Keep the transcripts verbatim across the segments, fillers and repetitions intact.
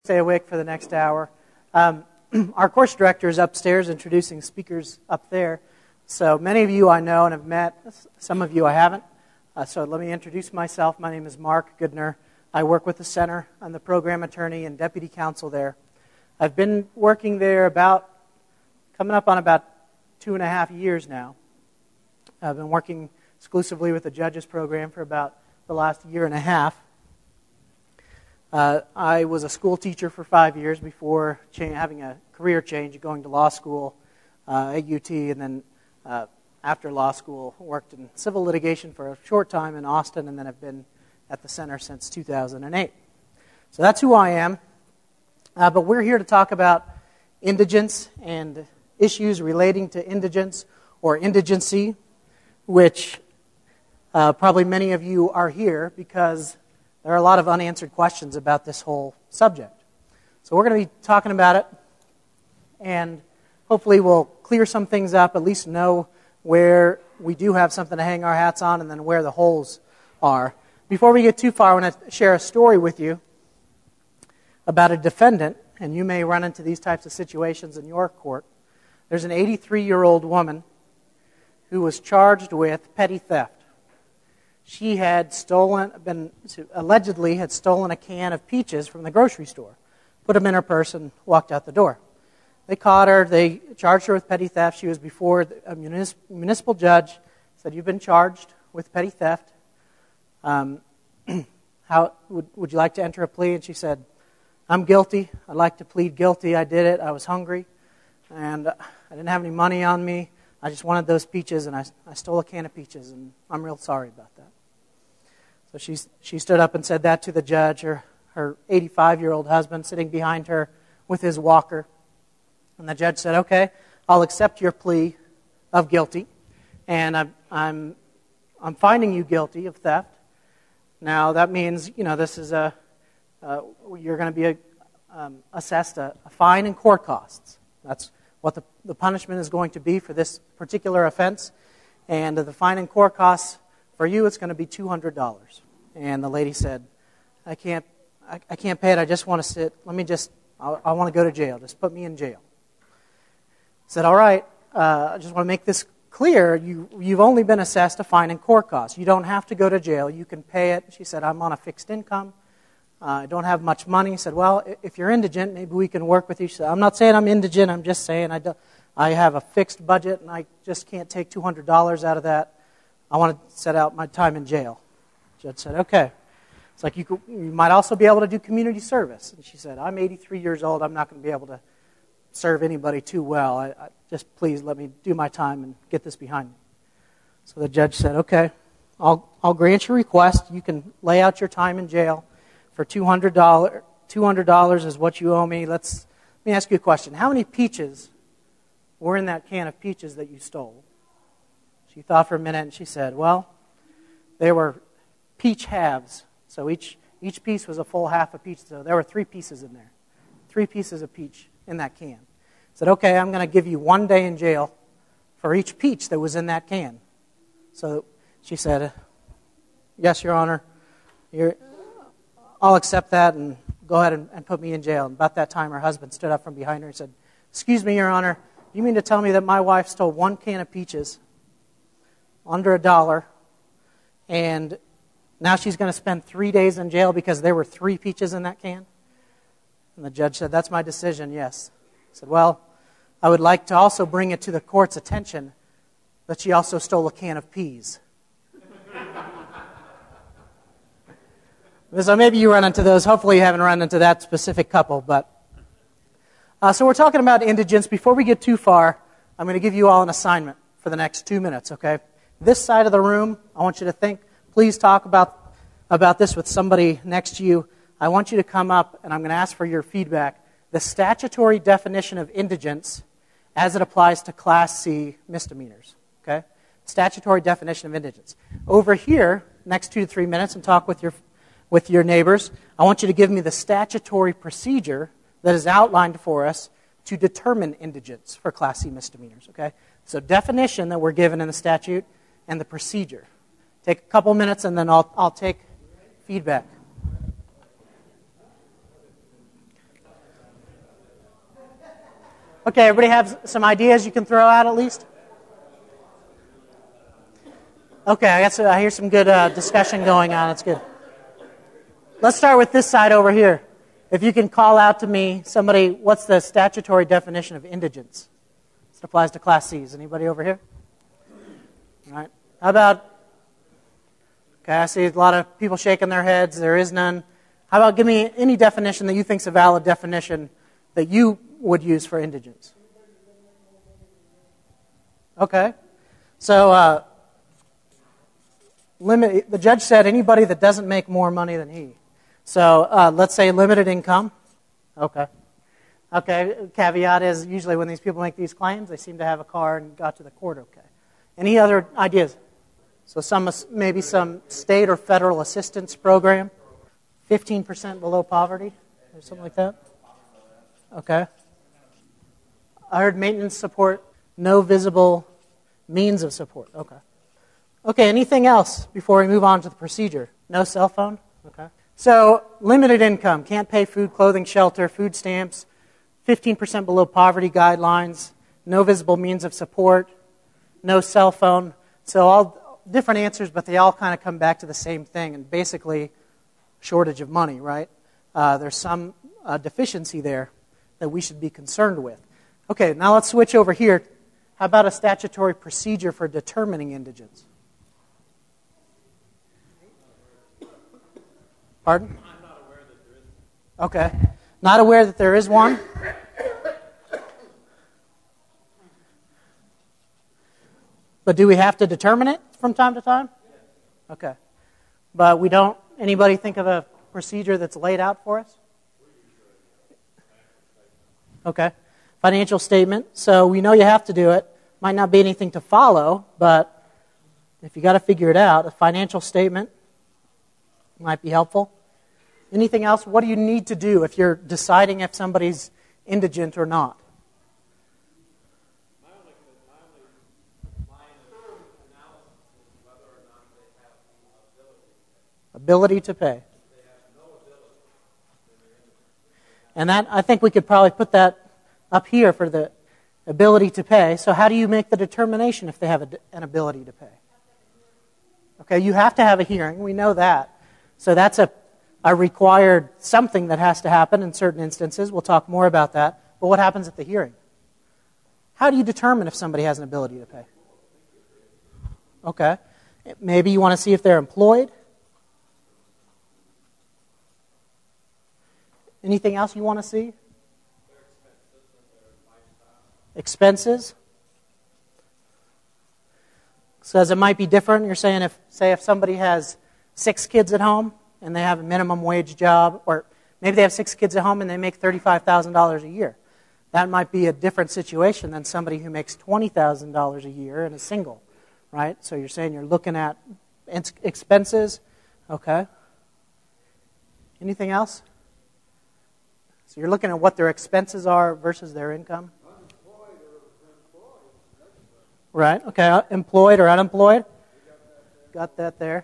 Stay awake for the next hour. Um, our course director is upstairs introducing speakers up there. So many of you I know and have met. Some of you I haven't. Uh, so let me introduce myself. My name is Mark Goodner. I work with the center. I'm the program attorney and deputy counsel there. I've been working there about, coming up on about two and a half years now. I've been working exclusively with the judges program for about the last year and a half. Uh, I was a school teacher for five years before cha- having a career change, going to law school uh, at U T, and then uh, after law school, worked in civil litigation for a short time in Austin, and then have been at the center since two thousand eight. So that's who I am. Uh, but we're here to talk about indigence and issues relating to indigence or indigency, which uh, probably many of you are here because there are a lot of unanswered questions about this whole subject. So we're going to be talking about it, and hopefully we'll clear some things up, at least know where we do have something to hang our hats on, and then where the holes are. Before we get too far, I want to share a story with you about a defendant, and you may run into these types of situations in your court. There's an eighty-three-year-old woman who was charged with petty theft. She had stolen, been allegedly had stolen a can of peaches from the grocery store, put them in her purse, and walked out the door. They caught her. They charged her with petty theft. She was before a municip- municipal judge. Said, "You've been charged with petty theft. Um, how would, would you like to enter a plea?" And she said, "I'm guilty. I'd like to plead guilty. I did it. I was hungry, and I didn't have any money on me. I just wanted those peaches, and I, I stole a can of peaches, and I'm real sorry about that." So she she stood up and said that to the judge. Her her eighty-five-year-old husband sitting behind her with his walker. And the judge said, "Okay, I'll accept your plea of guilty, and I'm I'm I'm finding you guilty of theft. Now that means, you know, this is a uh, you're going to be a, um, assessed a, a fine and court costs. That's what the, the punishment is going to be for this particular offense. And the fine and court costs for you, it's going to be two hundred dollars. And the lady said, I can't I, I can't pay it. I just want to sit. Let me just, I, I want to go to jail. Just put me in jail. I said, all right, uh, I just want to make this clear. You, you've only been assessed a fine and court costs. You don't have to go to jail. You can pay it. She said, I'm on a fixed income. Uh, I don't have much money. He said, well, if you're indigent, maybe we can work with you. She said, I'm not saying I'm indigent. I'm just saying I, do, I have a fixed budget, and I just can't take two hundred dollars out of that. I want to set out my time in jail. The judge said, okay. It's like you, could, you might also be able to do community service. And she said, I'm eighty-three years old. I'm not going to be able to serve anybody too well. I, I, just please let me do my time and get this behind me. So the judge said, okay, I'll, I'll grant your request. You can lay out your time in jail for two hundred dollars. two hundred dollars is what you owe me. Let's, let me ask you a question. How many peaches were in that can of peaches that you stole? She thought for a minute, and she said, well, they were peach halves. So each each piece was a full half a peach. So there were three pieces in there. Three pieces of peach in that can. Said, okay, I'm going to give you one day in jail for each peach that was in that can. So she said, yes, Your Honor, you're, I'll accept that and go ahead and, and put me in jail. And about that time, her husband stood up from behind her and said, excuse me, Your Honor, you mean to tell me that my wife stole one can of peaches under a dollar, and now she's going to spend three days in jail because there were three peaches in that can? And the judge said, that's my decision, yes. He said, well, I would like to also bring it to the court's attention that she also stole a can of peas. So maybe you run into those. Hopefully you haven't run into that specific couple. But uh, so we're talking about indigence. Before we get too far, I'm going to give you all an assignment for the next two minutes, okay? This side of the room, I want you to think, please talk about, about this with somebody next to you. I want you to come up, and I'm going to ask for your feedback. The statutory definition of indigence as it applies to Class C misdemeanors, okay? Statutory definition of indigence. Over here, next two to three minutes, and talk with your with your neighbors, I want you to give me the statutory procedure that is outlined for us to determine indigence for Class C misdemeanors, okay? So definition that we're given in the statute and the procedure. Take a couple minutes, and then I'll I'll take feedback. Okay, everybody have some ideas you can throw out at least? Okay, I got some, I hear some good uh, discussion going on. That's good. Let's start with this side over here. If you can call out to me, somebody, what's the statutory definition of indigence? This applies to Class C's. Anybody over here? All right. How about, okay, I see a lot of people shaking their heads. There is none. How about give me any definition that you think is a valid definition that you would use for indigence? Okay. So, uh, limit. The judge said anybody that doesn't make more money than he. So uh, let's say limited income. Okay. Okay. Caveat is usually when these people make these claims, they seem to have a car and got to the court okay. Any other ideas? So some maybe some state or federal assistance program, fifteen percent below poverty, or something like that. Okay. I heard maintenance support, no visible means of support. Okay. Okay, anything else before we move on to the procedure? No cell phone? Okay. So, limited income, can't pay food, clothing, shelter, food stamps, fifteen percent below poverty guidelines, no visible means of support, no cell phone. So, all different answers, but they all kind of come back to the same thing, and basically, shortage of money, right? Uh, there's some uh, deficiency there that we should be concerned with. Okay, now let's switch over here. How about a statutory procedure for determining indigence? Pardon? I'm not aware that there is one. Okay. Not aware that there is one? But do we have to determine it from time to time? Okay. But we don't, anybody think of a procedure that's laid out for us? Okay. Financial statement. So we know you have to do it. Might not be anything to follow, but if you got to figure it out, a financial statement might be helpful. Anything else? What do you need to do if you're deciding if somebody's indigent or not? My only, my only line of analysis is whether or not they have the ability. Ability to pay. They have no ability. And that, I think we could probably put that up here for the ability to pay. So how do you make the determination if they have a, an ability to pay? Okay, you have to have a hearing. We know that. So that's a, a required something that has to happen in certain instances. We'll talk more about that. But what happens at the hearing? How do you determine if somebody has an ability to pay? Okay. Maybe you want to see if they're employed. Anything else you want to see? Expenses. Says it might be different. You're saying if, say, if somebody has six kids at home and they have a minimum wage job, or maybe they have six kids at home and they make thirty-five thousand dollars a year. That might be a different situation than somebody who makes twenty thousand dollars a year and is single, right? So you're saying you're looking at expenses. Okay. Anything else? So you're looking at what their expenses are versus their income. Right, okay, employed or unemployed? Got that there.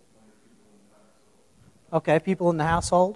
Okay, people in the household.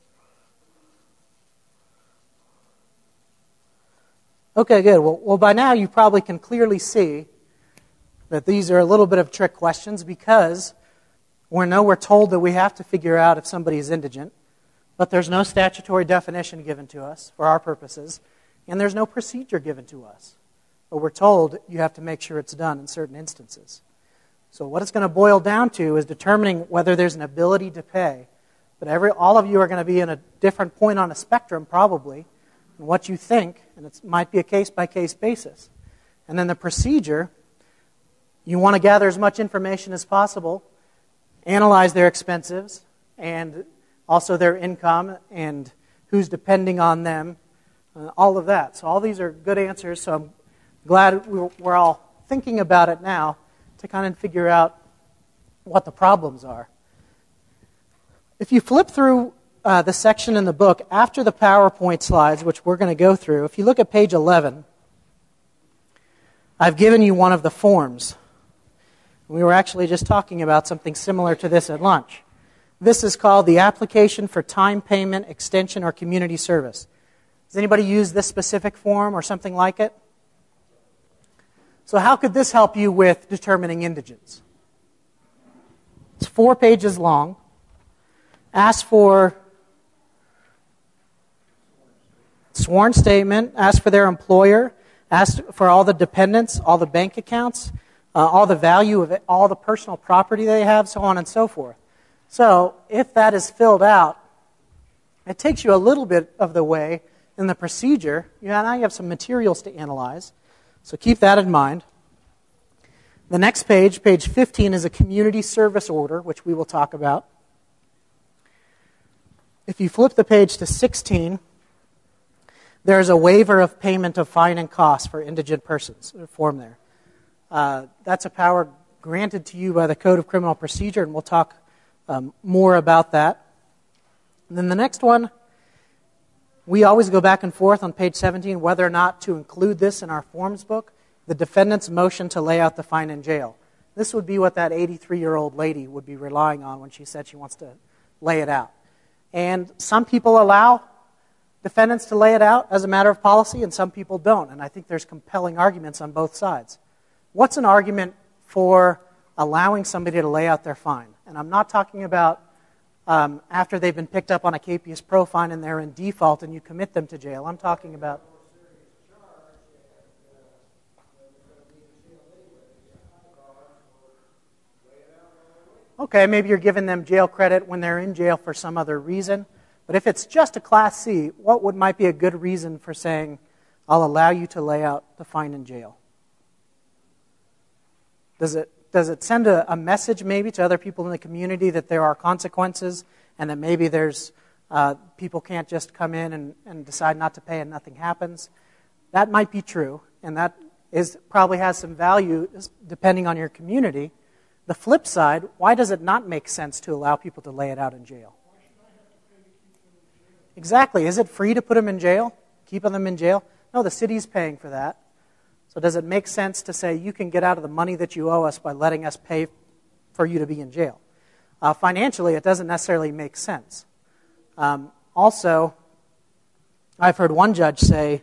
Okay, good. Well, well, by now you probably can clearly see that these are a little bit of trick questions because we know we're told that we have to figure out if somebody is indigent, but there's no statutory definition given to us for our purposes, and there's no procedure given to us. But we're told you have to make sure it's done in certain instances. So what it's going to boil down to is determining whether there's an ability to pay. But every all of you are going to be in a different point on a spectrum, probably, in what you think, and it might be a case-by-case basis. And then the procedure, you want to gather as much information as possible, analyze their expenses, and also their income, and who's depending on them, uh, all of that. So all these are good answers, so I'm glad we're all thinking about it now to kind of figure out what the problems are. If you flip through uh, the section in the book after the PowerPoint slides, which we're going to go through, if you look at page eleven, I've given you one of the forms. We were actually just talking about something similar to this at lunch. This is called the Application for Time Payment, Extension, or Community Service. Does anybody use this specific form or something like it? So how could this help you with determining indigence? It's four pages long. Ask for sworn statement, ask for their employer, ask for all the dependents, all the bank accounts, uh, all the value of it, all the personal property they have, so on and so forth. So if that is filled out, it takes you a little bit of the way in the procedure. You know, now you have some materials to analyze, so keep that in mind. The next page, page fifteen, is a community service order, which we will talk about. If you flip the page to sixteen, there's a waiver of payment of fine and costs for indigent persons, a form there. Uh, that's a power granted to you by the Code of Criminal Procedure, and we'll talk um, more about that. And then the next one, we always go back and forth on page seventeen whether or not to include this in our forms book, the defendant's motion to lay out the fine in jail. This would be what that eighty-three-year-old lady would be relying on when she said she wants to lay it out. And some people allow defendants to lay it out as a matter of policy, and some people don't. And I think there's compelling arguments on both sides. What's an argument for allowing somebody to lay out their fine? And I'm not talking about um, after they've been picked up on a capias pro fine and they're in default and you commit them to jail. I'm talking about... Okay, maybe you're giving them jail credit when they're in jail for some other reason. But if it's just a Class C, what would might be a good reason for saying, I'll allow you to lay out the fine in jail? Does it, does it send a, a message maybe to other people in the community that there are consequences and that maybe there's uh, people can't just come in and, and decide not to pay and nothing happens? That might be true, and that is probably has some value depending on your community. The flip side, why does it not make sense to allow people to lay it out in jail? Exactly. Is it free to put them in jail? Keeping them in jail? No, the city's paying for that. So does it make sense to say you can get out of the money that you owe us by letting us pay for you to be in jail? Uh, financially, it doesn't necessarily make sense. Um, also, I've heard one judge say,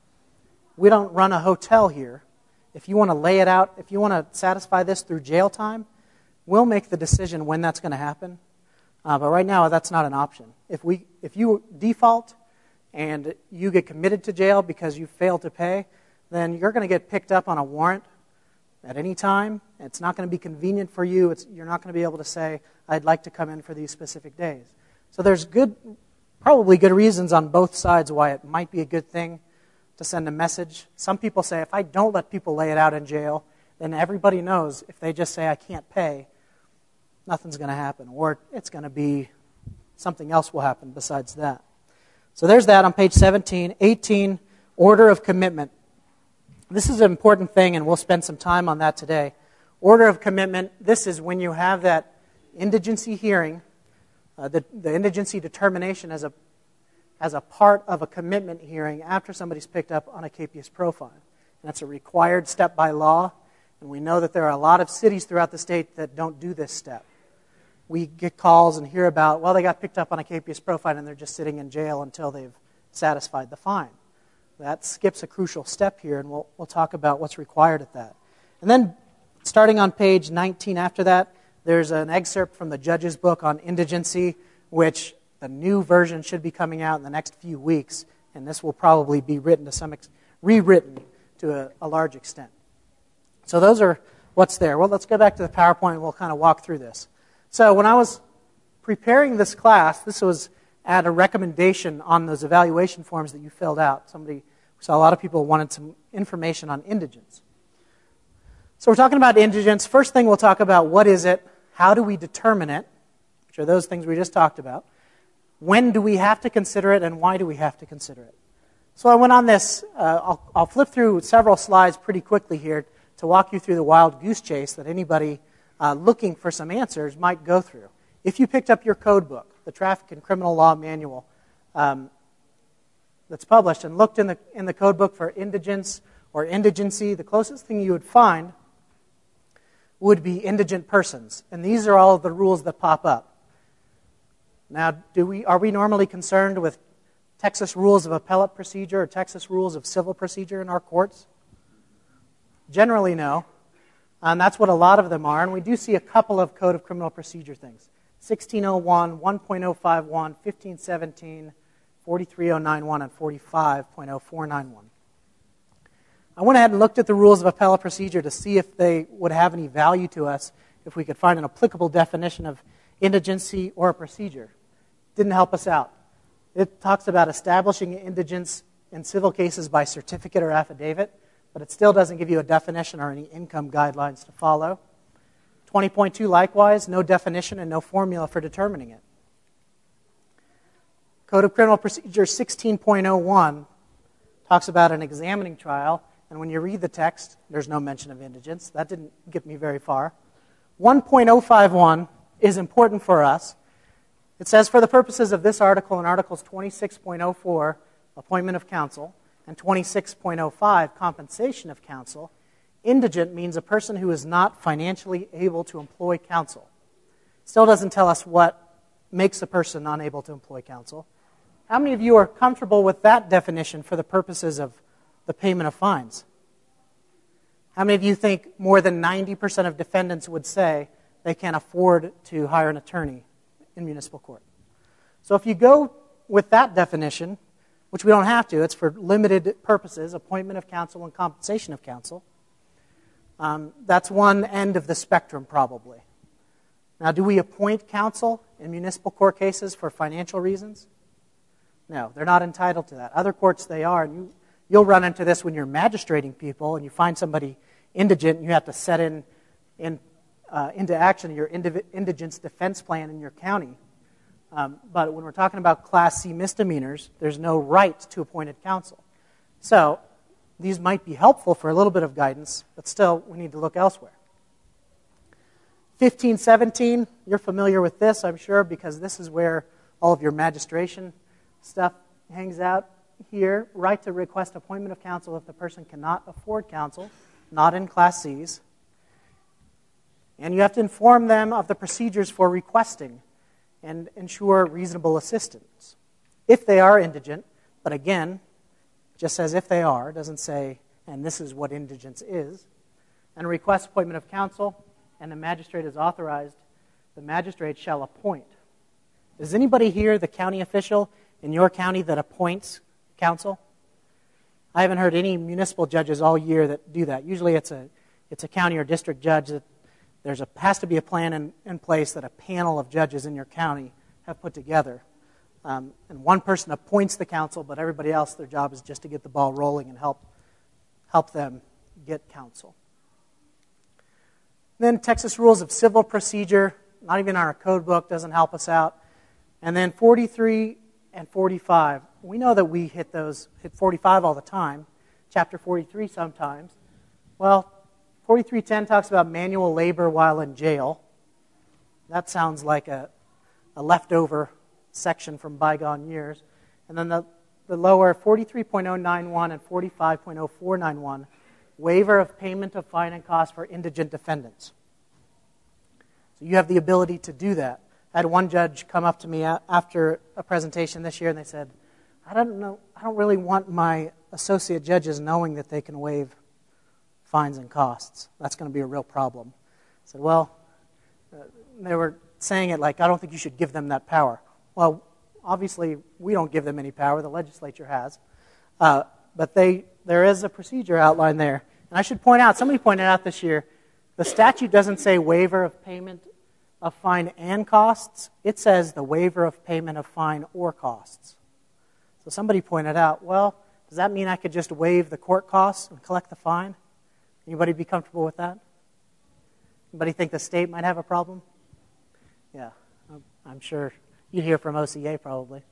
we don't run a hotel here. If you want to lay it out, if you want to satisfy this through jail time, we'll make the decision when that's going to happen. Uh, but right now, that's not an option. If we, if you default and you get committed to jail because you failed to pay, then you're going to get picked up on a warrant at any time. It's not going to be convenient for you. It's, you're not going to be able to say, I'd like to come in for these specific days. So there's good, probably good reasons on both sides why it might be a good thing to send a message. Some people say, if I don't let people lay it out in jail, then everybody knows if they just say, I can't pay, nothing's going to happen. Or it's going to be something else will happen besides that. So there's that on page seventeen. eighteen, order of commitment. This is an important thing, and we'll spend some time on that today. Order of commitment, this is when you have that indigency hearing, uh, the, the indigency determination as a as a part of a commitment hearing after somebody's picked up on a capias pro fine. And that's a required step by law, and we know that there are a lot of cities throughout the state that don't do this step. We get calls and hear about, well, they got picked up on a capias pro fine and they're just sitting in jail until they've satisfied the fine. That skips a crucial step here, and we'll, we'll talk about what's required at that. And then, starting on page nineteen after that, there's an excerpt from the judge's book on indigency, which the new version should be coming out in the next few weeks, and this will probably be written to some ex- rewritten to a, a large extent. So those are what's there. Well, let's go back to the PowerPoint and we'll kind of walk through this. So when I was preparing this class, this was at a recommendation on those evaluation forms that you filled out. Somebody saw a lot of people wanted some information on indigence. So we're talking about indigence. First thing we'll talk about, what is it? How do we determine it? Which are those things we just talked about. When do we have to consider it, and why do we have to consider it? So I went on this, uh, I'll, I'll flip through several slides pretty quickly here to walk you through the wild goose chase that anybody uh, looking for some answers might go through. If you picked up your code book, the Traffic and Criminal Law Manual um, that's published, and looked in the, in the code book for indigence or indigency, the closest thing you would find would be indigent persons. And these are all of the rules that pop up. Now, do we are we normally concerned with Texas Rules of Appellate Procedure or Texas Rules of Civil Procedure in our courts? Generally, no. And that's what a lot of them are. And we do see a couple of Code of Criminal Procedure things. sixteen oh one, one point oh five one, fifteen seventeen, forty-three oh ninety-one, and forty-five point oh four ninety-one. I went ahead and looked at the Rules of Appellate Procedure to see if they would have any value to us, if we could find an applicable definition of indigency or a procedure. Didn't help us out. It talks about establishing indigence in civil cases by certificate or affidavit, but it still doesn't give you a definition or any income guidelines to follow. twenty point two, likewise, no definition and no formula for determining it. Code of Criminal Procedure sixteen point oh one talks about an examining trial, and when you read the text, there's no mention of indigence. That didn't get me very far. one point oh five one is important for us. It says, for the purposes of this article and Articles twenty-six point oh four, appointment of counsel, and twenty-six point oh five, compensation of counsel, indigent means a person who is not financially able to employ counsel. Still doesn't tell us what makes a person unable to employ counsel. How many of you are comfortable with that definition for the purposes of the payment of fines? How many of you think more than ninety percent of defendants would say they can't afford to hire an attorney in municipal court? So if you go with that definition, which we don't have to, it's for limited purposes, appointment of counsel and compensation of counsel, um, that's one end of the spectrum probably. Now, do we appoint counsel in municipal court cases for financial reasons? No, they're not entitled to that. Other courts, they are. And you, you'll run into this when you're magistrating people and you find somebody indigent and you have to set in, in, uh, into action your indiv- indigence defense plan in your county. Um, but when we're talking about Class C misdemeanors, there's no right to appointed counsel. So these might be helpful for a little bit of guidance, but still we need to look elsewhere. fifteen seventeen, you're familiar with this, I'm sure, because this is where all of your magistration stuff hangs out here. Right to request appointment of counsel if the person cannot afford counsel, not in Class Cs. And you have to inform them of the procedures for requesting and ensure reasonable assistance. If they are indigent, but again, just says if they are, doesn't say, and this is what indigence is, and request appointment of counsel, and the magistrate is authorized, the magistrate shall appoint. Is anybody here the county official in your county that appoints counsel? I haven't heard any municipal judges all year that do that. Usually it's a it's a county or district judge that there's a has to be a plan in, in place that a panel of judges in your county have put together. Um, and one person appoints the counsel, but everybody else, their job is just to get the ball rolling and help help them get counsel. Then Texas Rules of Civil Procedure, not even our code book, doesn't help us out. And then forty-three and forty-five. We know that we hit those, hit forty-five all the time, chapter forty-three sometimes. Well, forty-three ten talks about manual labor while in jail. That sounds like a, a leftover section from bygone years. And then the, the lower forty-three point oh nine one and forty-five point oh four nine one, waiver of payment of fine and cost for indigent defendants. So you have the ability to do that. I had one judge come up to me after a presentation this year and they said, I don't know, I don't really want my associate judges knowing that they can waive fines and costs. That's going to be a real problem. I said, well, uh, they were saying it like, I don't think you should give them that power. Well, obviously, we don't give them any power. The legislature has. Uh, but they there is a procedure outlined there. And I should point out, somebody pointed out this year, the statute doesn't say waiver of payment of fine and costs. It says the waiver of payment of fine or costs. So somebody pointed out, well, does that mean I could just waive the court costs and collect the fine? Anybody be comfortable with that? Anybody think the state might have a problem? Yeah, I'm sure you'd hear from O C A probably.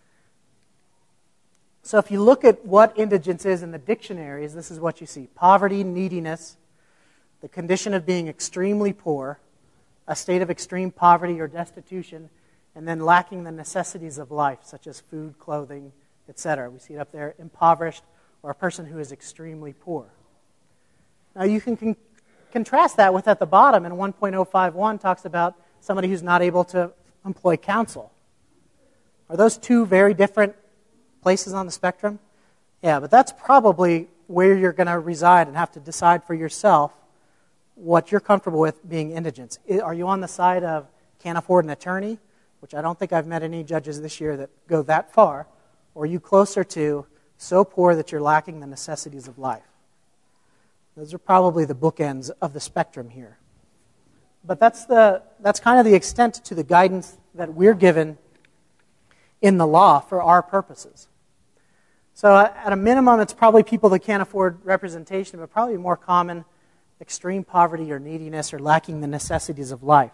So if you look at what indigence is in the dictionaries, this is what you see. Poverty, neediness, the condition of being extremely poor, a state of extreme poverty or destitution, and then lacking the necessities of life, such as food, clothing, et cetera. We see it up there, impoverished, or a person who is extremely poor. Now you can con- contrast that with at the bottom, in one point oh five one talks about somebody who's not able to employ counsel. Are those two very different places on the spectrum? Yeah, but that's probably where you're going to reside and have to decide for yourself what you're comfortable with being indigent. Are you on the side of can't afford an attorney, which I don't think I've met any judges this year that go that far, or are you closer to so poor that you're lacking the necessities of life? Those are probably the bookends of the spectrum here. But that's the that's kind of the extent to the guidance that we're given in the law for our purposes. So at a minimum, it's probably people that can't afford representation, but probably more common, extreme poverty or neediness or lacking the necessities of life.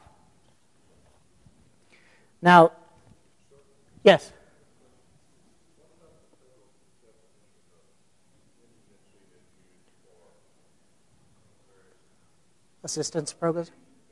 Now, yes? Assistance programs?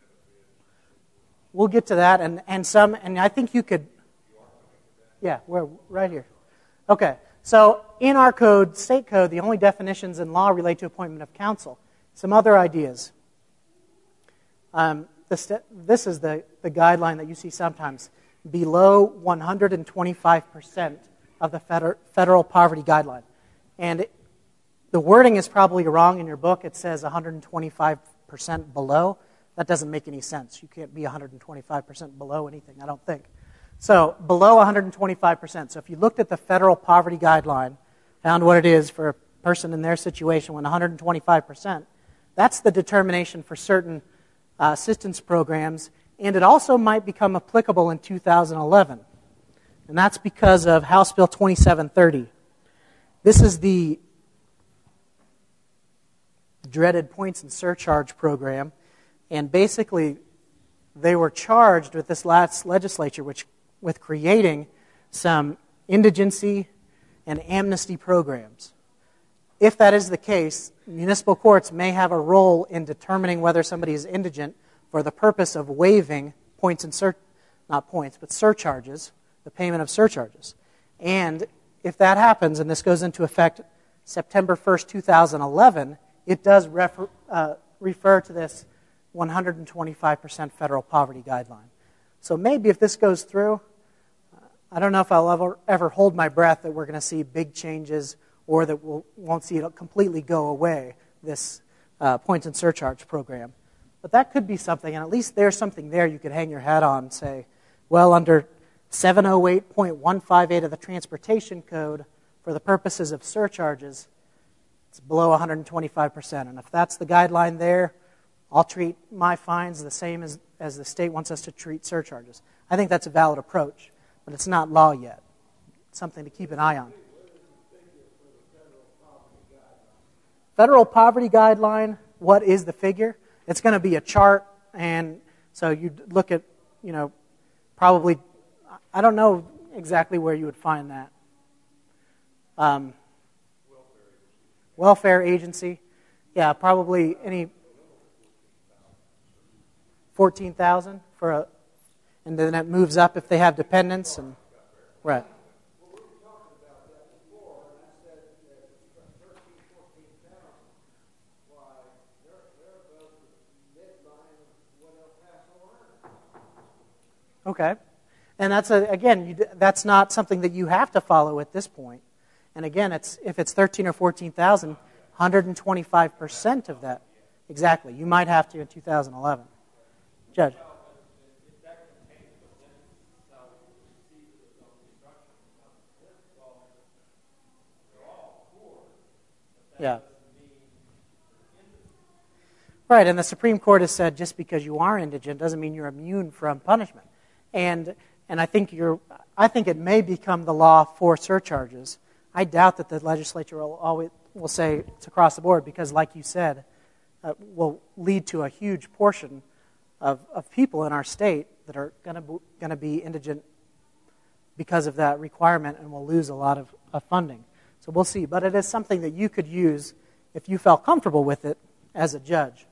We'll get to that, and, and some, and I think you could, yeah, we're right here. Okay, so in our code, state code, the only definitions in law relate to appointment of counsel. Some other ideas. Um, this, this is the, the guideline that you see sometimes. Below one hundred twenty-five percent of the federal, federal poverty guideline. And it, the wording is probably wrong in your book. It says one hundred twenty-five percent below. That doesn't make any sense. You can't be one hundred twenty-five percent below anything, I don't think. So below one hundred twenty-five percent. So if you looked at the federal poverty guideline, found what it is for a person in their situation when one hundred twenty-five percent, that's the determination for certain uh, assistance programs, and it also might become applicable in two thousand eleven. And that's because of House Bill twenty-seven thirty. This is the dreaded points and surcharge program. And basically, they were charged with this last legislature which, with creating some indigency and amnesty programs. If that is the case, municipal courts may have a role in determining whether somebody is indigent for the purpose of waiving points and sur- not points, but surcharges, the payment of surcharges. And if that happens, and this goes into effect September first, two thousand eleven, it does refer, uh, refer to this one hundred twenty-five percent federal poverty guideline. So maybe if this goes through, I don't know if I'll ever, ever hold my breath that we're going to see big changes or that we we'll, won't see it completely go away, this uh, points and surcharge program. But that could be something, and at least there's something there you could hang your hat on and say, well, under seven oh eight point one five eight of the Transportation Code, for the purposes of surcharges, it's below one hundred twenty-five percent. And if that's the guideline there, I'll treat my fines the same as, as the state wants us to treat surcharges. I think that's a valid approach, but it's not law yet. It's something to keep an eye on. Federal poverty guideline, what is the figure? It's going to be a chart, and so you look at, you know, probably, I don't know exactly where you would find that. Um, welfare agency. Yeah, probably any fourteen thousand for a, and then it moves up if they have dependents and right. Okay, and that's a, again, you, that's not something that you have to follow at this point. And again, it's if it's thirteen or fourteen thousand, one hundred twenty-five percent of that, exactly. You might have to in two thousand eleven. Judge. Yeah. Right, and the Supreme Court has said just because you are indigent doesn't mean you're immune from punishment. And and I think you're I think it may become the law for surcharges. I doubt that the legislature will always will say it's across the board because, like you said, uh, will lead to a huge portion of, of people in our state that are going to going to be indigent because of that requirement, and will lose a lot of, of funding. So we'll see. But it is something that you could use if you felt comfortable with it as a judge.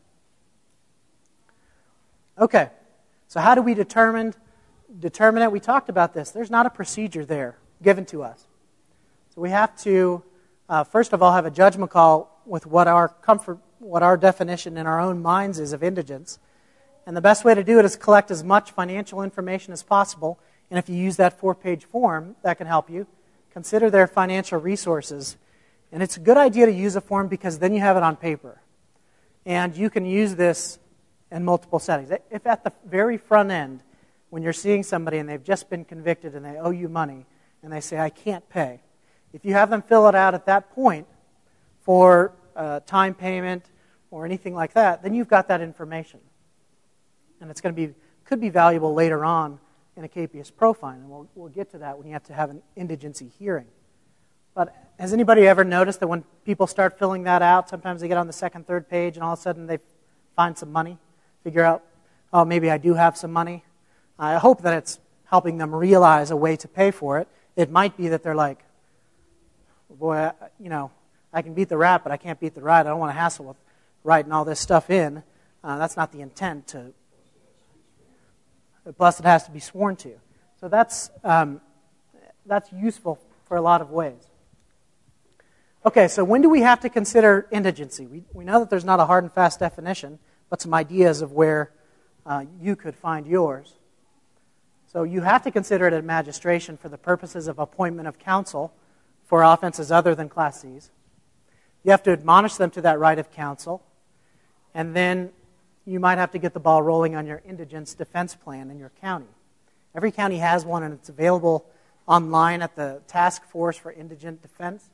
Okay, so how do we determine determine it? We talked about this. There's not a procedure there given to us. So we have to, uh, first of all, have a judgment call with what our comfort, what our definition in our own minds is of indigence. And the best way to do it is collect as much financial information as possible. And if you use that four-page form, that can help you. consider their financial resources. And it's a good idea to use a form because then you have it on paper. And you can use this in multiple settings. If at the very front end, when you're seeing somebody and they've just been convicted and they owe you money, and they say, I can't pay, if you have them fill it out at that point for uh, time payment or anything like that, then you've got that information. And it's going to be could be valuable later on in a capias pro fine, and we'll, we'll get to that when you have to have an indigency hearing. But has anybody ever noticed that when people start filling that out, sometimes they get on the second, third page, and all of a sudden they find some money, figure out, oh, maybe I do have some money. I hope that it's helping them realize a way to pay for it. It might be that they're like, boy, I, you know, I can beat the rap, but I can't beat the ride. I don't want to hassle with writing all this stuff in. Uh, that's not the intent. To Plus, it has to be sworn to. So that's um, that's useful for a lot of ways. Okay, so when do we have to consider indigency? We, we know that there's not a hard and fast definition, but some ideas of where uh, you could find yours. So you have to consider it at magistration for the purposes of appointment of counsel for offenses other than Class C's. You have to admonish them to that right of counsel. And then you might have to get the ball rolling on your indigence defense plan in your county. Every county has one, and it's available online at the Task Force for Indigent Defense.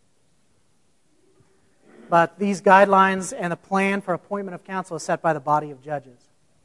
But these guidelines and the plan for appointment of counsel is set by the body of judges.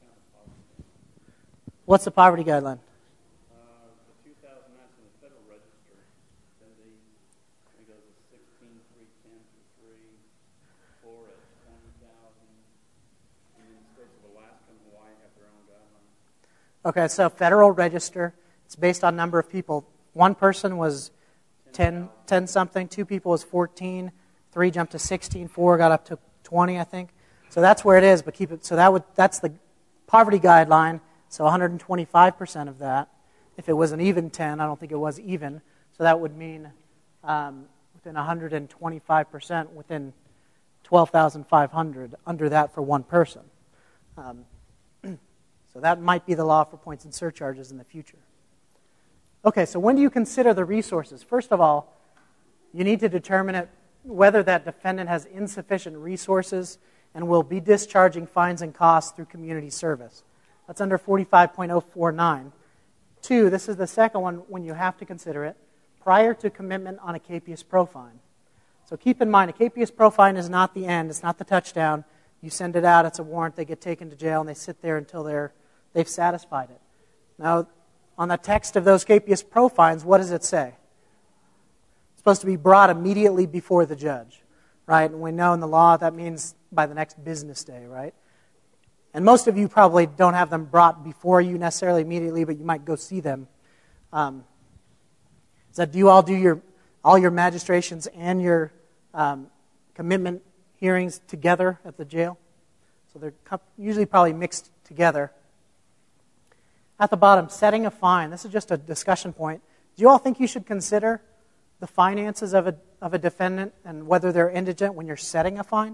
What's the poverty guideline? Uh, the two thousand nine in the Federal Register, then the, it goes to sixteen, three ten, three, four at twenty thousand, and then the states of Alaska and Hawaii have their own guidelines. Okay, so Federal Register, it's based on number of people. One person was ten, ten something, two people was fourteen, three jumped to sixteen, four got up to twenty, I think. So that's where it is, but keep it, so that would, that's the poverty guideline. So one hundred twenty-five percent of that. If it was an even ten, I don't think it was even. So that would mean um, within one hundred twenty-five percent within twelve thousand five hundred under that for one person. Um, so that might be the law for points and surcharges in the future. Okay, so when do you consider the resources? First of all, you need to determine it, whether that defendant has insufficient resources and will be discharging fines and costs through community service. That's under forty-five point oh four nine. Two, this is the second one when you have to consider it, prior to commitment on a capias pro fine. So keep in mind, a capias pro fine is not the end, it's not the touchdown. You send it out, it's a warrant, they get taken to jail, and they sit there until they're, they've satisfied it. Now, on the text of those capias pro fines, what does it say? It's supposed to be brought immediately before the judge, right? And we know in the law that means by the next business day, right? And most of you probably don't have them brought before you necessarily immediately, but you might go see them. Um, so do you all do your all your magistrations and your um, commitment hearings together at the jail? So they're usually probably mixed together. At the bottom, setting a fine. This is just a discussion point. Do you all think you should consider the finances of a of a defendant and whether they're indigent when you're setting a fine?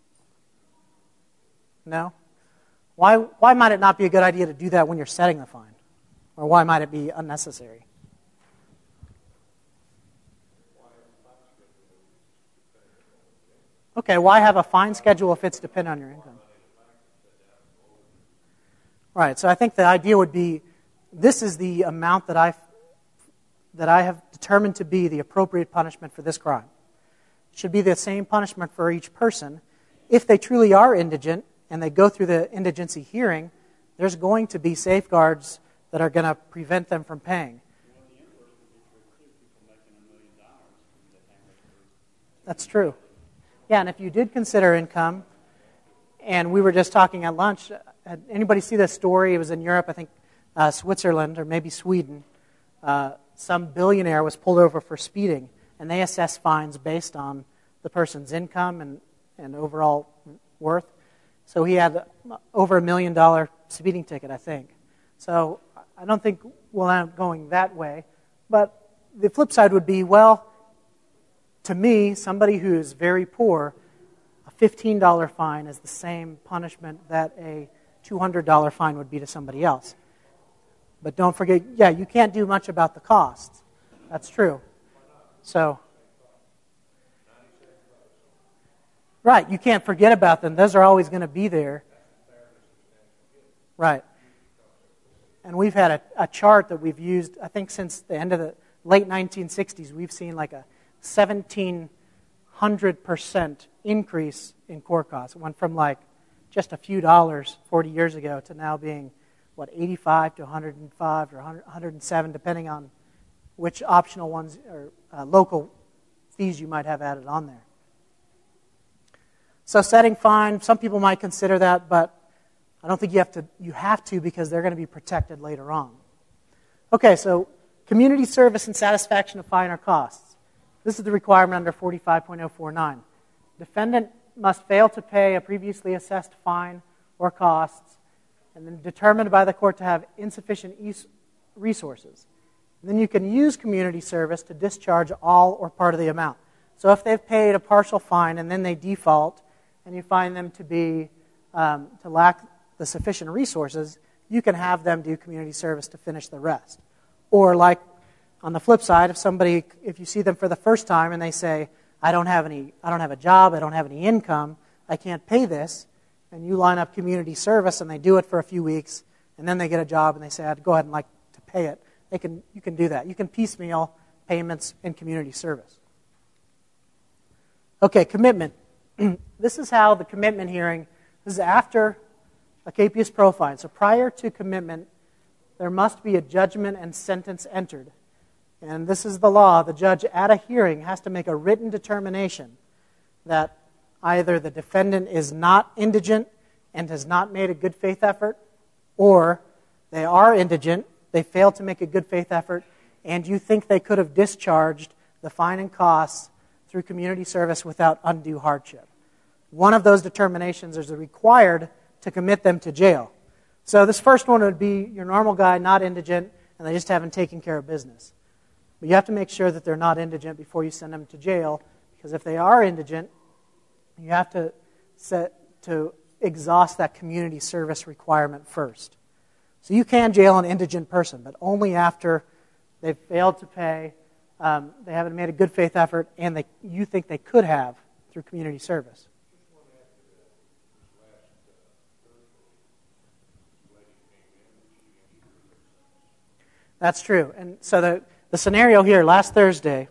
No? Why, why might it not be a good idea to do that when you're setting the fine? Or why might it be unnecessary? Okay, why have a fine schedule if it's dependent on your income? Right, so I think the idea would be, this is the amount that I that I have determined to be the appropriate punishment for this crime. It should be the same punishment for each person. If they truly are indigent, and they go through the indigency hearing, there's going to be safeguards that are going to prevent them from paying. That's true. Yeah, and if you did consider income, and we were just talking at lunch, had anybody see this story? It was in Europe, I think uh, Switzerland, or maybe Sweden. Uh, some billionaire was pulled over for speeding, and they assess fines based on the person's income and, and overall worth. So he had over a million dollar speeding ticket, I think. So I don't think we'll end up going that way. But the flip side would be, well, to me, somebody who's very poor, a fifteen dollar fine is the same punishment that a two hundred dollar fine would be to somebody else. But don't forget, yeah, you can't do much about the costs. That's true. So, right, you can't forget about them. Those are always going to be there. Right. And we've had a, a chart that we've used, I think since the end of the late nineteen sixties, we've seen like a seventeen hundred percent increase in core costs. It went from like just a few dollars forty years ago to now being, what, eighty-five to one hundred five or one hundred seven, depending on which optional ones or uh, local fees you might have added on there. So setting fine, some people might consider that, but I don't think you have to, you have to because they're going to be protected later on. Okay, so community service and satisfaction of fine or costs. This is the requirement under forty-five point oh four nine. Defendant must fail to pay a previously assessed fine or costs and then determined by the court to have insufficient resources. And then you can use community service to discharge all or part of the amount. So if they've paid a partial fine and then they default and you find them to be um, to lack the sufficient resources, you can have them do community service to finish the rest. Or like on the flip side, if somebody, if you see them for the first time and they say, I don't have any, I don't have a job, I don't have any income, I can't pay this, and you line up community service and they do it for a few weeks, and then they get a job and they say, I'd go ahead and like to pay it, they can, you can do that. You can piecemeal payments in community service. Okay, commitment. This is how the commitment hearing, this is after a capias pro fine. So prior to commitment, there must be a judgment and sentence entered. And this is the law. The judge at a hearing has to make a written determination that either the defendant is not indigent and has not made a good faith effort, or they are indigent, they failed to make a good faith effort, and you think they could have discharged the fine and costs through community service without undue hardship. One of those determinations is required to commit them to jail. So this first one would be your normal guy, not indigent, and they just haven't taken care of business. But you have to make sure that they're not indigent before you send them to jail, because if they are indigent, you have to set to exhaust that community service requirement first. So you can jail an indigent person, but only after they've failed to pay, um, they haven't made a good faith effort, and they, you think they could have through community service. That's true. And so the, the scenario here, last Thursday,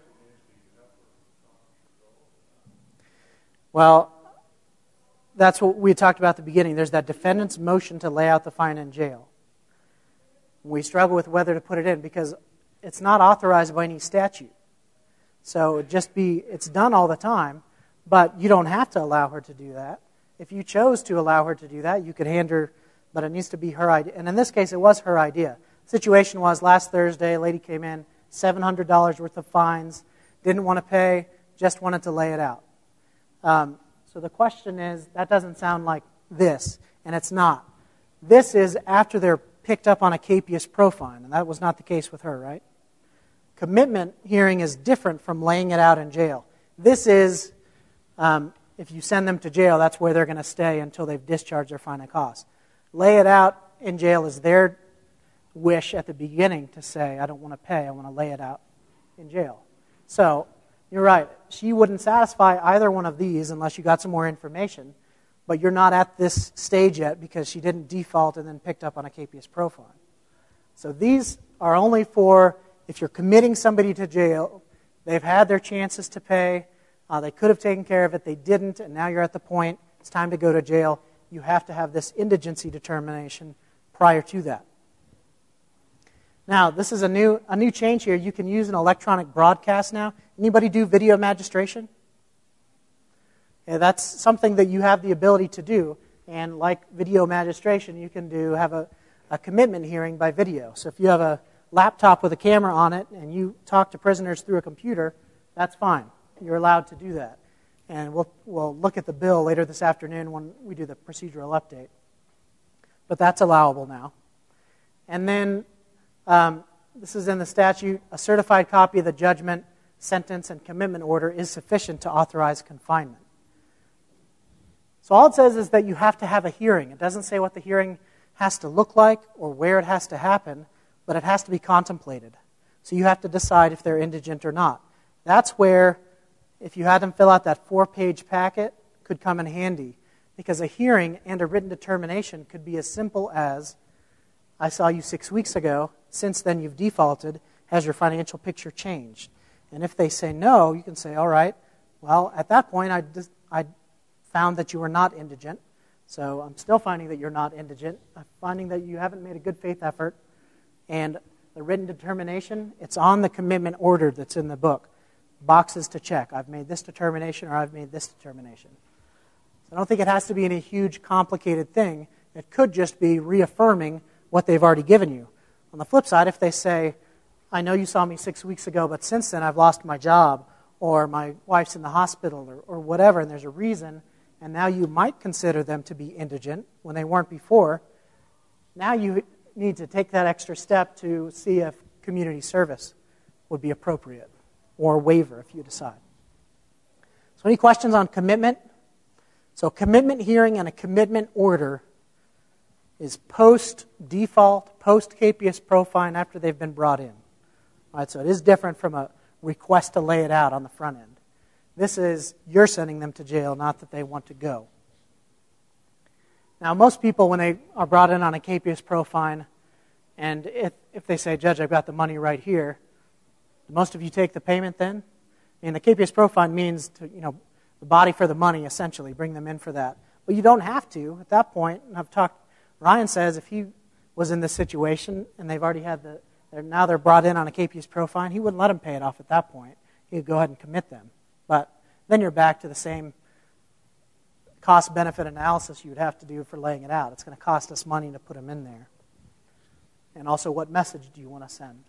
well, that's what we talked about at the beginning. There's that defendant's motion to lay out the fine in jail. We struggle with whether to put it in because it's not authorized by any statute. So it'd just be, it's done all the time, but you don't have to allow her to do that. If you chose to allow her to do that, you could hand her, but it needs to be her idea. And in this case, it was her idea. Situation was last Thursday, a lady came in, seven hundred dollars worth of fines, didn't want to pay, just wanted to lay it out. Um, so the question is, that doesn't sound like this, and it's not. This is after they're picked up on a capias pro fine, and that was not the case with her, right? Commitment hearing is different from laying it out in jail. This is, um, if you send them to jail, that's where they're going to stay until they've discharged their fine and costs. Lay it out in jail is their wish at the beginning to say, I don't want to pay, I want to lay it out in jail. So, you're right, she wouldn't satisfy either one of these unless you got some more information, but you're not at this stage yet because she didn't default and then picked up on a capias pro fine. So these are only for if you're committing somebody to jail, they've had their chances to pay, uh, they could have taken care of it, they didn't, and now you're at the point, it's time to go to jail. You have to have this indigency determination prior to that. Now, this is a new a new change here. You can use an electronic broadcast now. Anybody do video magistration? Yeah, that's something that you have the ability to do. And like video magistration, you can do have a, a commitment hearing by video. So if you have a laptop with a camera on it and you talk to prisoners through a computer, that's fine. You're allowed to do that. And we'll we'll look at the bill later this afternoon when we do the procedural update. But that's allowable now. And then Um, this is in the statute. A certified copy of the judgment, sentence, and commitment order is sufficient to authorize confinement. So all it says is that you have to have a hearing. It doesn't say what the hearing has to look like or where it has to happen, but it has to be contemplated. So you have to decide if they're indigent or not. That's where, if you had them fill out that four-page packet, could come in handy. Because a hearing and a written determination could be as simple as, I saw you six weeks ago, since then you've defaulted, has your financial picture changed? And if they say no, you can say, all right, well, at that point I, just, I found that you were not indigent, so I'm still finding that you're not indigent. I'm finding that you haven't made a good faith effort, and the written determination, it's on the commitment order that's in the book. Boxes to check. I've made this determination or I've made this determination. So I don't think it has to be any huge, complicated thing. It could just be reaffirming what they've already given you. On the flip side, if they say, I know you saw me six weeks ago, but since then I've lost my job, or my wife's in the hospital, or, or whatever, and there's a reason, and now you might consider them to be indigent when they weren't before, now you need to take that extra step to see if community service would be appropriate, or waiver if you decide. So any questions on commitment? So a commitment hearing and a commitment order is post-default, post-capias pro fine after they've been brought in. All right, so it is different from a request to lay it out on the front end. This is you're sending them to jail, not that they want to go. Now, most people, when they are brought in on a capias pro fine, and if, if they say, Judge, I've got the money right here, do most of you take the payment then? I mean, the capias pro fine means to, you know, the body for the money, essentially, bring them in for that. But you don't have to at that point. And I've talked, Ryan says if he was in this situation and they've already had the, they're, now they're brought in on a capias pro fine, he wouldn't let them pay it off at that point. He'd go ahead and commit them. But then you're back to the same cost-benefit analysis you'd have to do for laying it out. It's going to cost us money to put them in there. And also, what message do you want to send?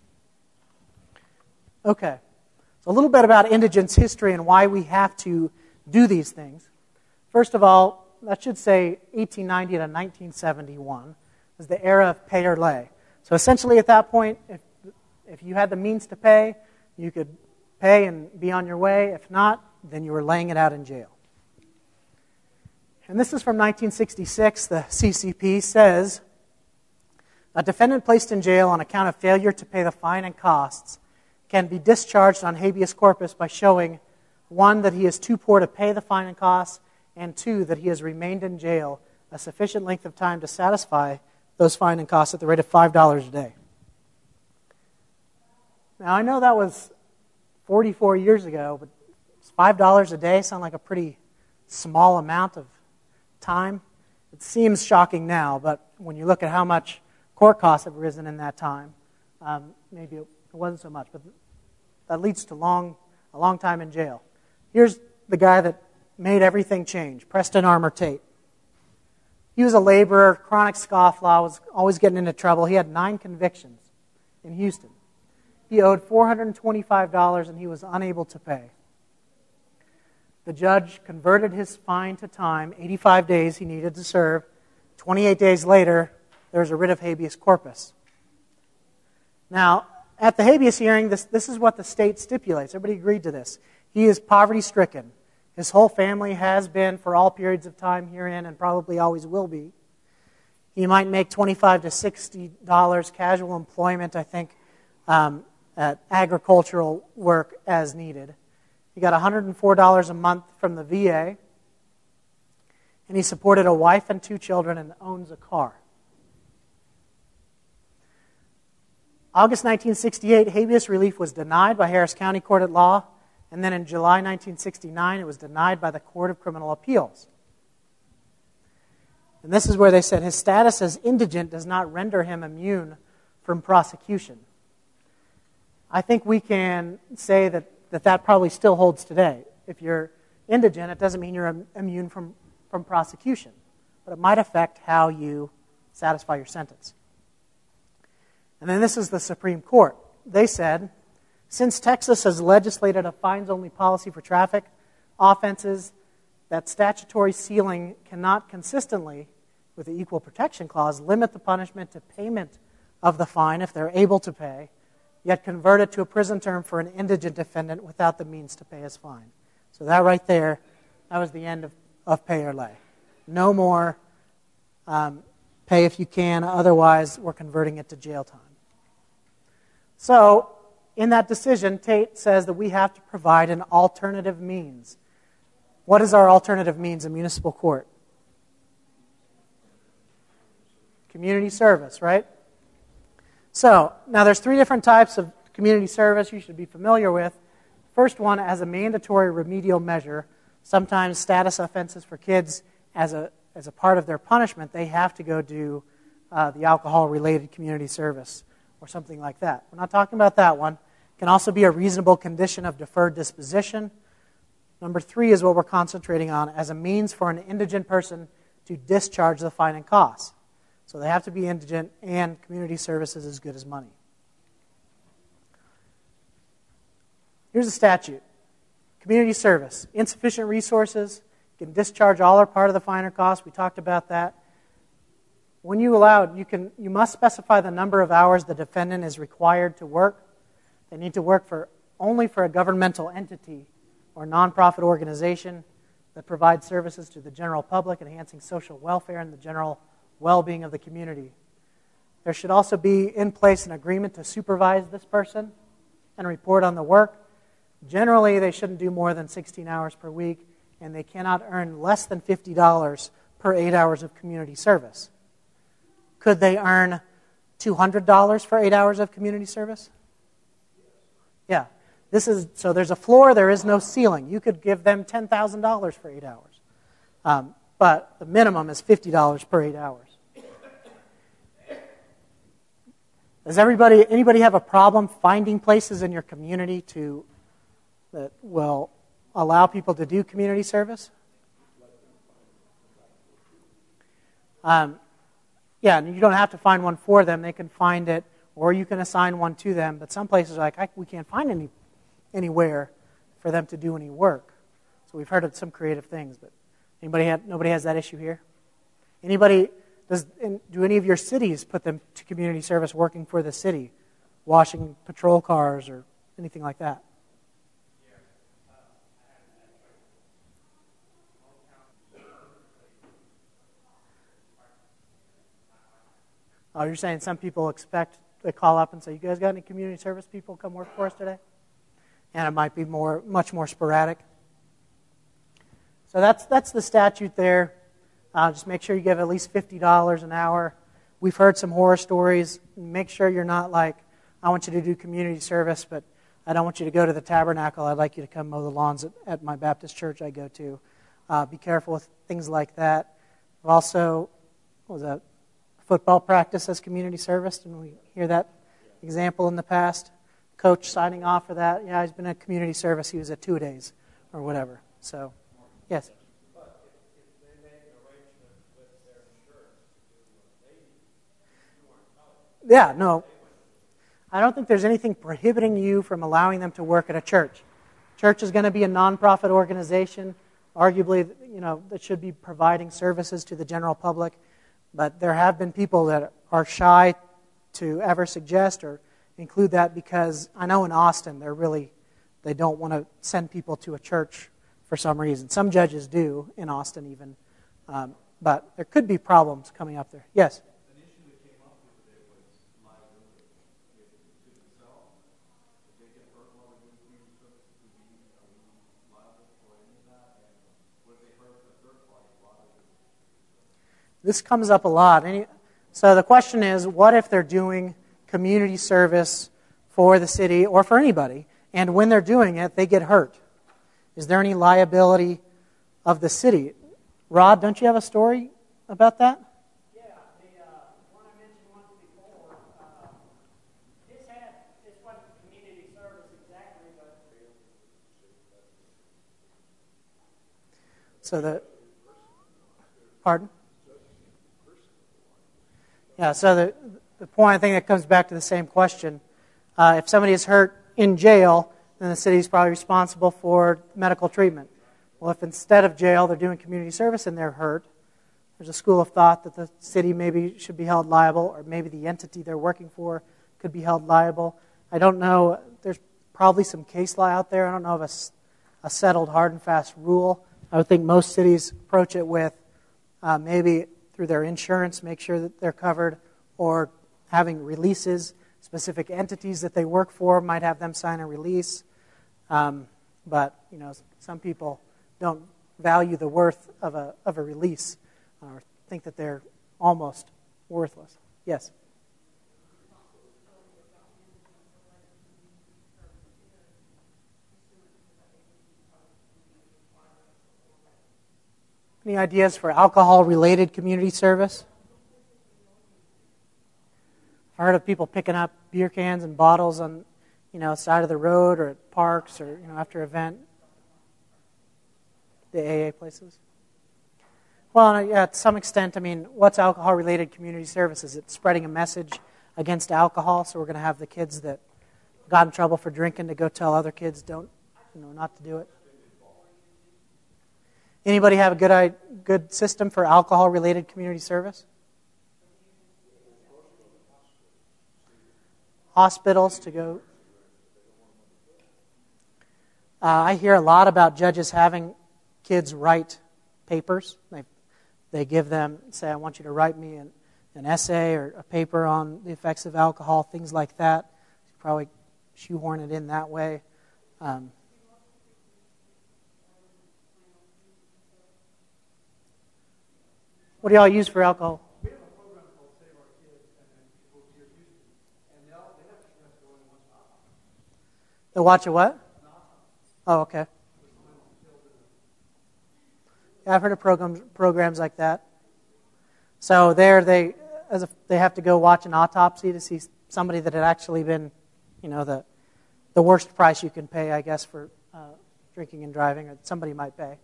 Okay. So a little bit about indigence history and why we have to do these things. First of all, that should say eighteen ninety to nineteen seventy-one is the era of pay or lay. So essentially at that point, if, if you had the means to pay, you could pay and be on your way. If not, then you were laying it out in jail. And this is from nineteen sixty-six. The C C P says, a defendant placed in jail on account of failure to pay the fine and costs can be discharged on habeas corpus by showing, one, that he is too poor to pay the fine and costs, and two, that he has remained in jail a sufficient length of time to satisfy those fine and costs at the rate of five dollars a day. Now, I know that was forty-four years ago, but five dollars a day sound like a pretty small amount of time. It seems shocking now, but when you look at how much court costs have risen in that time, um, maybe it wasn't so much, but that leads to long, a long time in jail. Here's the guy that made everything change, Preston Armour Tate. He was a laborer, chronic scofflaw, was always getting into trouble. He had nine convictions in Houston. He owed four hundred twenty-five dollars and he was unable to pay. The judge converted his fine to time, eighty-five days he needed to serve. twenty-eight days later, there was a writ of habeas corpus. Now, at the habeas hearing, this, this is what the state stipulates. Everybody agreed to this. He is poverty-stricken. His whole family has been for all periods of time herein and probably always will be. He might make twenty-five to sixty dollars casual employment, I think, um, at agricultural work as needed. He got one hundred four dollars a month from the V A, and he supported a wife and two children and owns a car. August nineteen sixty-eight, habeas relief was denied by Harris County Court at Law, and then in July nineteen sixty-nine, it was denied by the Court of Criminal Appeals. And this is where they said his status as indigent does not render him immune from prosecution. I think we can say that that, that probably still holds today. If you're indigent, it doesn't mean you're immune from, from prosecution, but it might affect how you satisfy your sentence. And then this is the Supreme Court. They said, since Texas has legislated a fines-only policy for traffic offenses, that statutory ceiling cannot consistently, with the Equal Protection Clause, limit the punishment to payment of the fine if they're able to pay, yet convert it to a prison term for an indigent defendant without the means to pay his fine. So that right there, that was the end of, of pay or lay. No more um, pay if you can, otherwise we're converting it to jail time. So in that decision, Tate says that we have to provide an alternative means. What is our alternative means in municipal court? Community service, right? So, now there's three different types of community service you should be familiar with. First one, as a mandatory remedial measure, sometimes status offenses for kids, as a, as a part of their punishment, they have to go do uh, the alcohol-related community service or something like that. We're not talking about that one. It can also be a reasonable condition of deferred disposition. Number three is what we're concentrating on as a means for an indigent person to discharge the fine and costs. So they have to be indigent, and community service is as good as money. Here's a statute. Community service. Insufficient resources. You can discharge all or part of the fine or cost. We talked about that. When you allow it, you, can, you must specify the number of hours the defendant is required to work. They need to work for only for a governmental entity or nonprofit organization that provides services to the general public, enhancing social welfare and the general well-being of the community. There should also be in place an agreement to supervise this person and report on the work. Generally, they shouldn't do more than sixteen hours per week, and they cannot earn less than fifty dollars per eight hours of community service. Could they earn two hundred dollars for eight hours of community service? Yeah. This is, so there's a floor, there is no ceiling. You could give them ten thousand dollars for eight hours. Um, but the minimum is fifty dollars per eight hours. Does everybody, anybody have a problem finding places in your community to that will allow people to do community service? Um, yeah, and you don't have to find one for them. They can find it, or you can assign one to them. But some places are like, I, we can't find any anywhere for them to do any work. So we've heard of some creative things, but anybody have, nobody has that issue here? Anybody, does do any of your cities put them to community service working for the city, washing patrol cars or anything like that? Oh, you're saying some people expect, they call up and say, you guys got any community service people come work for us today? And it might be more, much more sporadic. So that's that's the statute there. Uh, just make sure you give at least fifty dollars an hour. We've heard some horror stories. Make sure you're not like, I want you to do community service, but I don't want you to go to the tabernacle. I'd like you to come mow the lawns at, at my Baptist church I go to. Uh, be careful with things like that. Also, what was that? Football practice as community service. Didn't we hear that example in the past? Coach signing off for that. Yeah, he's been at community service. He was at two days or whatever. So, yes. But if, if they make an arrangement with their insurance to do what they need, you aren't telling them. Yeah, no. I don't think there's anything prohibiting you from allowing them to work at a church. Church is going to be a nonprofit organization, arguably, you know, that should be providing services to the general public. But there have been people that are shy to ever suggest or include that because I know in Austin they're really, they don't want to send people to a church for some reason. Some judges do in Austin even. Um, but there could be problems coming up there. Yes? An issue that came up the other day was liability. If to themselves, if they get hurt while they're doing community service, do we, are we liable for any of that? And what if they hurt the third party while they're doing community service? This comes up a lot. Any, so the question is, what if they're doing community service for the city or for anybody, and when they're doing it, they get hurt? Is there any liability of the city? Rod, don't you have a story about that? Yeah, the uh, one I mentioned once before, uh, this had, this wasn't community service exactly, but... So the... Pardon? Yeah, so the, the point, I think that comes back to the same question. Uh, if somebody is hurt in jail, then the city is probably responsible for medical treatment. Well, if instead of jail they're doing community service and they're hurt, there's a school of thought that the city maybe should be held liable, or maybe the entity they're working for could be held liable. I don't know. There's probably some case law out there. I don't know of a, a settled hard and fast rule. I would think most cities approach it with uh, maybe through their insurance, make sure that they're covered, or having releases, specific entities that they work for might have them sign a release. Um, but, you know, some people don't value the worth of a, of a release or think that they're almost worthless. Yes? Any ideas for alcohol-related community service? I've heard of people picking up beer cans and bottles on, you know, side of the road or at parks or, you know, after an event. The A A places. Well, yeah, to some extent, I mean, what's alcohol-related community service? Is it spreading a message against alcohol? So we're going to have the kids that got in trouble for drinking to go tell other kids don't, you know, not to do it. Anybody have a good good system for alcohol-related community service? Hospitals to go. Uh, I hear a lot about judges having kids write papers. They they give them, say, I want you to write me an, an essay or a paper on the effects of alcohol, things like that. You probably shoehorn it in that way. Um, What do y'all use for alcohol? We have a program called Save Our Kids, and then people here use it. And they'll, they have students go in once a They watch a what? Oh, okay. Yeah, I've heard of programs programs like that. So there, they as if they have to go watch an autopsy to see somebody that had actually been, you know, the the worst price you can pay, I guess, for uh, drinking and driving, or somebody might pay.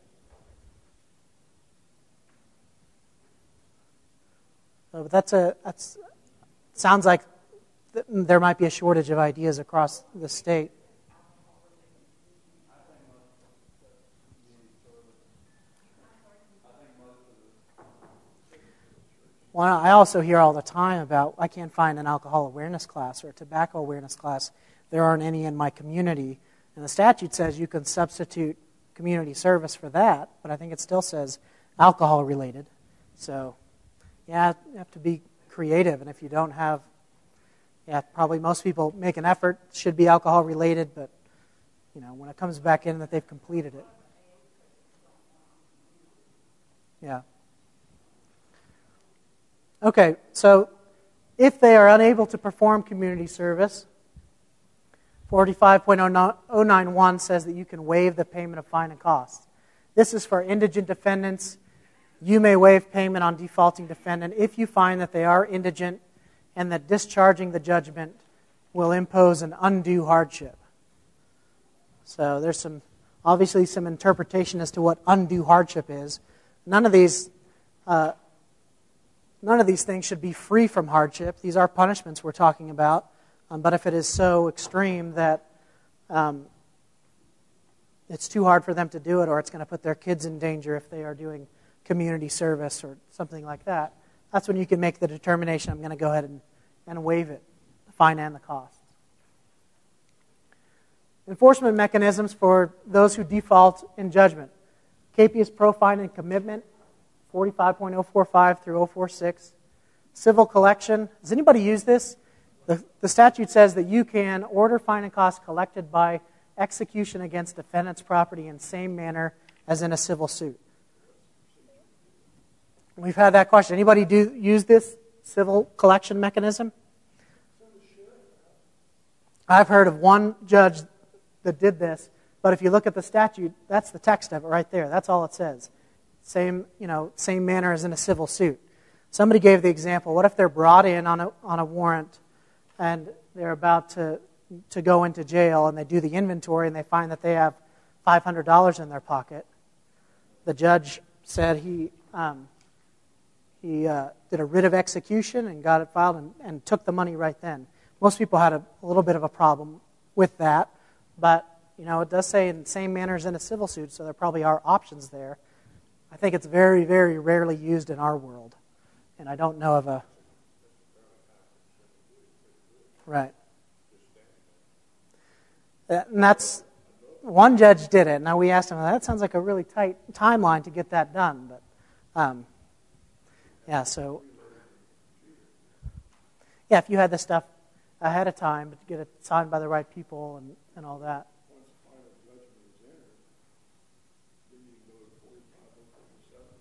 So, but that's a that's sounds like th- there might be a shortage of ideas across the state. Well, I also hear all the time about I can't find an alcohol awareness class or a tobacco awareness class. There aren't any in my community, and the statute says you can substitute community service for that, but I think it still says alcohol related. So. Yeah, you have to be creative, and if you don't have, yeah, probably most people make an effort, should be alcohol related, but, you know, when it comes back in that they've completed it. Yeah. Okay, so if they are unable to perform community service, forty-five point oh nine one says that you can waive the payment of fine and costs. This is for indigent defendants. You may waive payment on defaulting defendant if you find that they are indigent and that discharging the judgment will impose an undue hardship. So there's some, obviously some interpretation as to what undue hardship is. None of these, uh, none of these things should be free from hardship. These are punishments we're talking about. Um, but if it is so extreme that um, it's too hard for them to do it, or it's going to put their kids in danger if they are doing community service or something like that, that's when you can make the determination, I'm going to go ahead and, and waive it, the fine and the costs. Enforcement mechanisms for those who default in judgment. Capias Pro Fine and Commitment, forty-five point oh four five through oh forty-six. Civil collection. Does anybody use this? The, the statute says that you can order fine and costs collected by execution against defendant's property in the same manner as in a civil suit. We've had that question. Anybody do use this civil collection mechanism? I've heard of one judge that did this, but if you look at the statute, that's the text of it right there. That's all it says. Same, you know, same manner as in a civil suit. Somebody gave the example, what if they're brought in on a on a warrant and they're about to to go into jail and they do the inventory and they find that they have five hundred dollars in their pocket. The judge said he um, He uh, did a writ of execution and got it filed and, and took the money right then. Most people had a, a little bit of a problem with that, but you know it does say in the same manner as in a civil suit, so there probably are options there. I think it's very, very rarely used in our world, and I don't know of a right. And that's one judge did it. Now we asked him, that sounds like a really tight timeline to get that done, but. Um, Yeah, so, yeah, if you had the stuff ahead of time, but to get it signed by the right people and, and all that. Once the final judgment is entered, then you can go to forty-five oh forty-seven.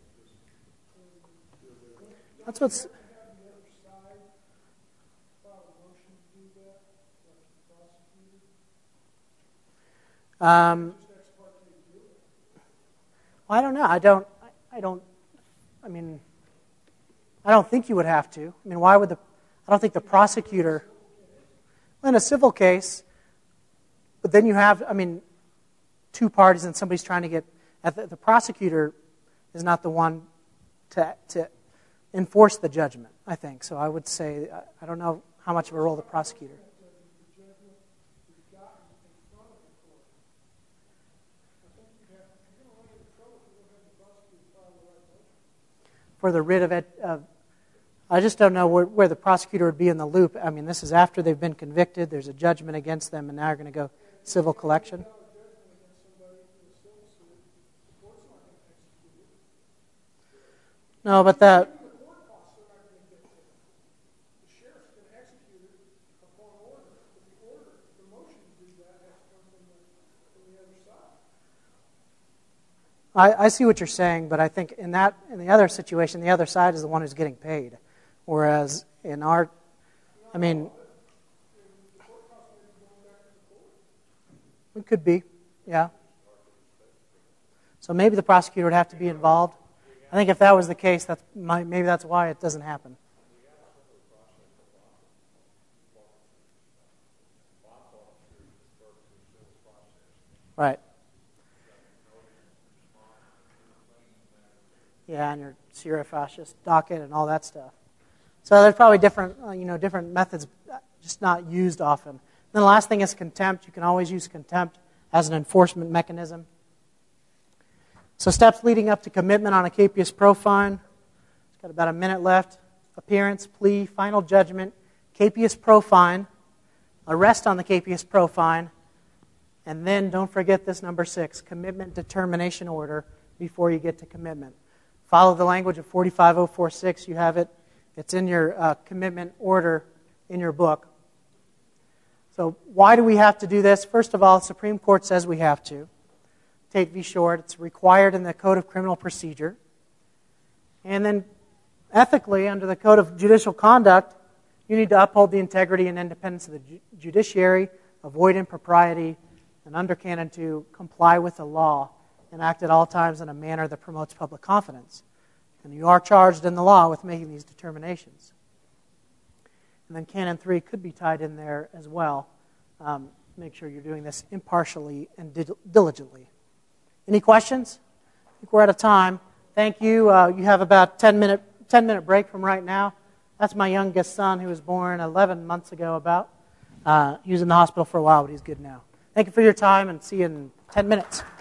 That's what's. Have the other side file a motion to do that, like the prosecutor? Um, Just ex parte do it. I don't know. I don't. I, I don't. I mean, I don't think you would have to. I mean, why would the? I don't think the prosecutor. In a civil case, but then you have. I mean, two parties and somebody's trying to get. The, the prosecutor is not the one to to enforce the judgment. I think so. I would say. I, I don't know how much of a role the prosecutor. For the writ of it, uh, I just don't know where, where the prosecutor would be in the loop. I mean, this is after they've been convicted. There's a judgment against them, and now you're going to go civil collection. No, but that. I, I see what you're saying, but I think in that in the other situation, the other side is the one who's getting paid, whereas in our, I mean, it could be, yeah. So maybe the prosecutor would have to be involved. I think if that was the case, that's maybe that's why it doesn't happen. Right. Yeah, and your serifascist docket and all that stuff. So there's probably different, uh, you know, different methods, just not used often. Then the last thing is contempt. You can always use contempt as an enforcement mechanism. So steps leading up to commitment on a capias pro fine. It's got about a minute left. Appearance, plea, final judgment, capias pro fine, arrest on the capias pro fine, and then don't forget this number six, commitment determination order before you get to commitment. Follow the language of forty-five oh forty-six. You have it. It's in your uh, commitment order in your book. So why do we have to do this? First of all, the Supreme Court says we have to. Tate v. Short, it's required in the Code of Criminal Procedure. And then ethically, under the Code of Judicial Conduct, you need to uphold the integrity and independence of the ju- judiciary, avoid impropriety, and under Canon two, comply with the law and act at all times in a manner that promotes public confidence. And you are charged in the law with making these determinations. And then Canon three could be tied in there as well. Um, make sure you're doing this impartially and dil- diligently. Any questions? I think we're out of time. Thank you. Uh, you have about ten minute ten minute break from right now. That's my youngest son who was born eleven months ago about. Uh, he was in the hospital for a while, but he's good now. Thank you for your time, and see you in ten minutes.